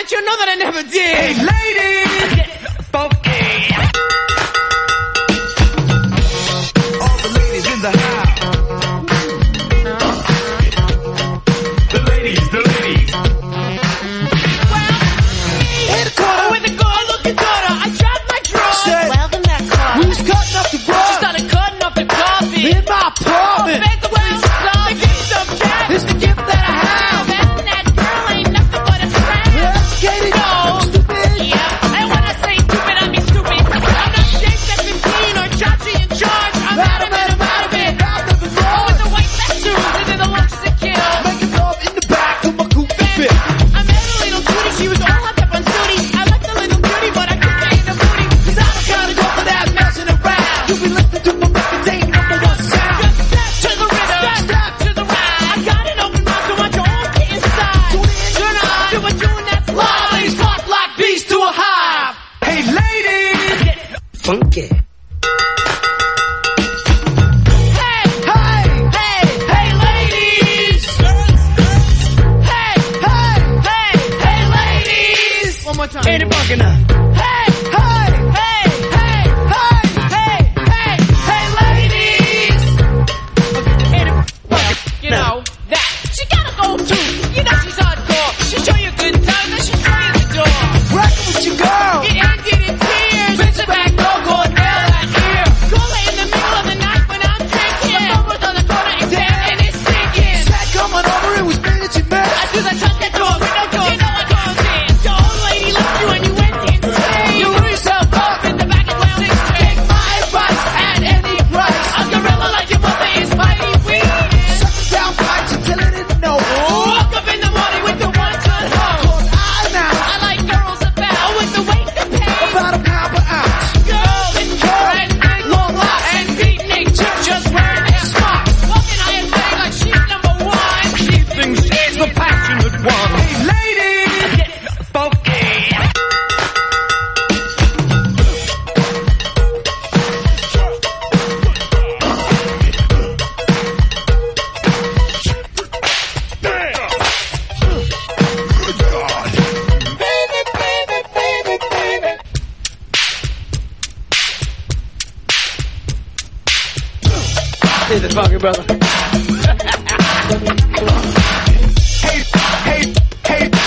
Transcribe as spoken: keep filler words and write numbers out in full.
let you know that I never did. Hey, ladies, get funky. All the ladies in the house. The ladies, the ladies. Well, hit a corner with a girl looking daughter. I dropped my drawers. Said, well, in that car. We was cutting up the She rug started cutting up the coffee. in my apartment. Make the way the gift of cat. It's the gift that I have. That, that girl ain't nothing but a friend. Educated, No. stupid. Yeah, and when I say stupid, I mean stupid. I'm not Jake seventeen or Chachi in charge. I'm out of it, I'm out of it. Out of the Oh, road. with the white fat shoes and then the lunches to kill. Making love in the back of my coupe fit. I met a little cutie, she was all hopped up on Sootie. I liked the little cutie, but I couldn't get in the booty. Cause I don't gotta go for that messing around. You be listening to my record, ain't number one sound. Step to the rhythm, step to the ride. I got an open mouth, so want you all get inside. Tune in, Turn on to a tune that's live. Ladies pop like bees to a hive. Hey, ladies, get funky. Hey, Hey, hey, hey, ladies. Hey, hey, hey, hey, ladies. One more time. ain't it funky now? Hey, Hey, hey, hey, hey, hey, hey, hey, ladies. Ain't it funky? You know that she gotta go too. You know she's hardcore. She show you a good time, then she throw you the door. rockin' with your girl. Get ended in tears. Bitch, the back door, go and nail that ear. Call her in the middle of the night when I'm drinking. The phone was on the corner, it's dead and it's sinking. Said coming over, it was me that you met. I do the shut that door, window door. You know I can't stand. The old lady left you and you went insane. You threw yourself up in the back of the six string. My advice at any price. A gorilla like your mother is mighty weak. Sucking down pipes until I didn't know. Woke up in the morning with the one good home. Cause I now I like girls about with the weight to pay. about a pound per ounce. Girls and and big long locks and beatnik chicks just wearing their smocks. Walking high and bang like she's number one. She thinks she's the passionate one. Hey, ladies, get funky. Is it funky, brother? Hey, hey, hey,